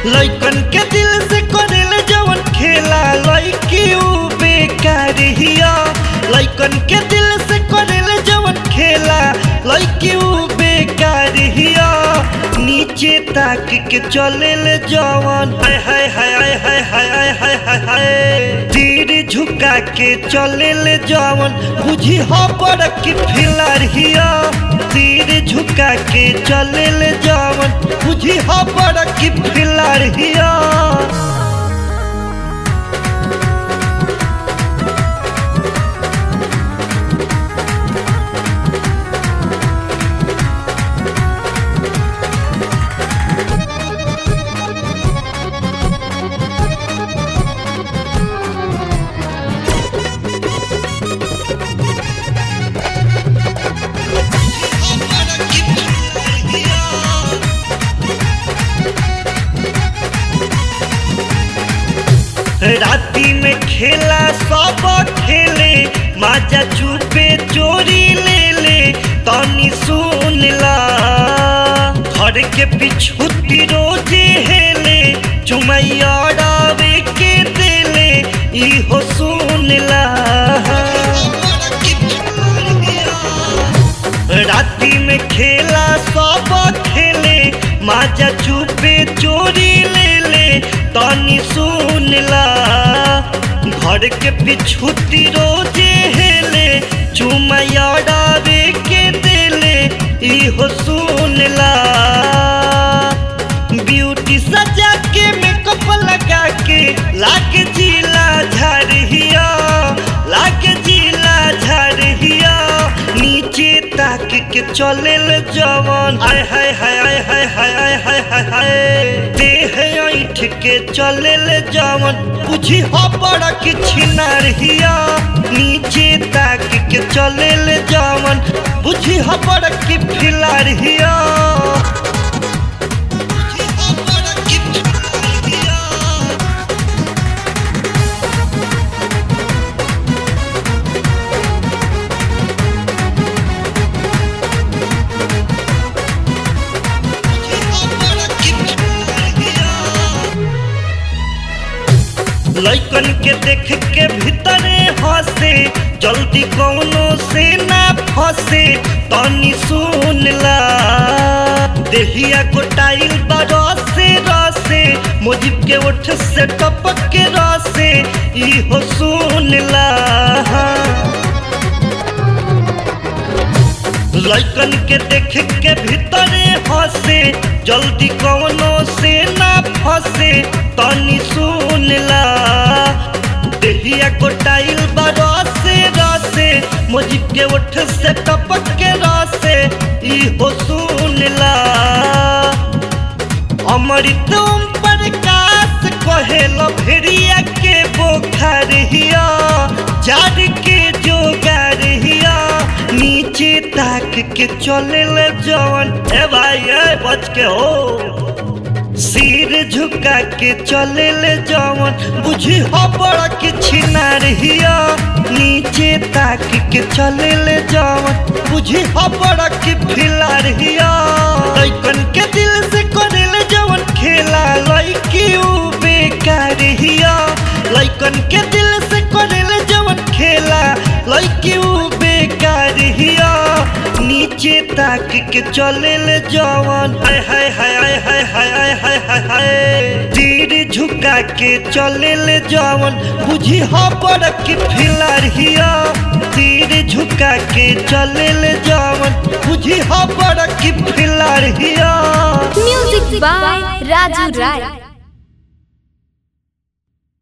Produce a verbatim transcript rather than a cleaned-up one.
लइकन के दिल से करेल जवन खेला लइकी उ बेकार हिया। लइकन के दिल से करेल जवन खेला लइकी उ बेकार हिया। नीचे ताक के चलेल जवन हाय हाय हाय हाय हाय हाय हाय हाय हाय तीर झुका के चलेल जवन बुझी हो बड़ की फिलार हिया। तीर झुका के चलेल जवन बुझी हो बड़ की फिलार हिया। राती में खेला सब खेले माजा चुपे चोरी ले ले तनी सुन ला। घर के पिछुती रोजे हेले चुमैया डावे के देले इहो सुन ला। राती में खेला सब खेले माजा चुपे चोरी ले ले तनी सुन ला। घर के पिछुती रोजे हेले चुमैया डावे के देले इहो सुन ला। ब्यूटी सजा के मेकअप लगा के लागे जिला झाड़िया लागे जिला झाड़िया। नीचे ताक के चलेल जवन हाय हाय हाय हाय हाय हाय हाय हाय हाय देह ऐठ के चलेल जवन बुझी हो बड़ की छिनार हिया। नीचे ताक के चलेल जवन बुझी हो बड़ की फिलार हिया। लइकन के देख के भीतरे हंसे जल्दी कौनो से ना फंसे तनी सुन ला। देहिया गोटाइल बरसे रसे मुजिब के ओठ से टपक के रसे इहो सुन ला। लइकन के देख के भीतरे हंसे जल्दी कौनो से ना फंसे तनी सुन ला। देहिया गोटाइल बरसे रसे मुजिब के ओठ से टपक के रसे इहो सुन ला। अमृत ओम प्रकाश कहेल भेड़िया के बोखार हिया जाड़ के जोगार हिया। नीचे ताक के चलेल जवन ए भाई ए बच के हो। सिर झुका के चलेल जवन बुझी हो बड़ की छिनार हिया। नीचे ताक के चलेल जवन बुझी हो बड़ की फिलार हिया। लइकन के दिल से करेल जवन खेला लइकी उ बेकार हिया। लइकन के दिल से करेल जवन खेला लइकी उ बेकार हिया। नीचे ताक के चलेल जवन हाय हाय हाय हाय हाय हाय हाय हाय हाय हाय तीर झुका के चलेल जवन बुझी हो बड़ की फिलार हिया। तीर झुका के चलेल जवन बुझी हो बड़ की फिलार हिया। Music by Raju Rai.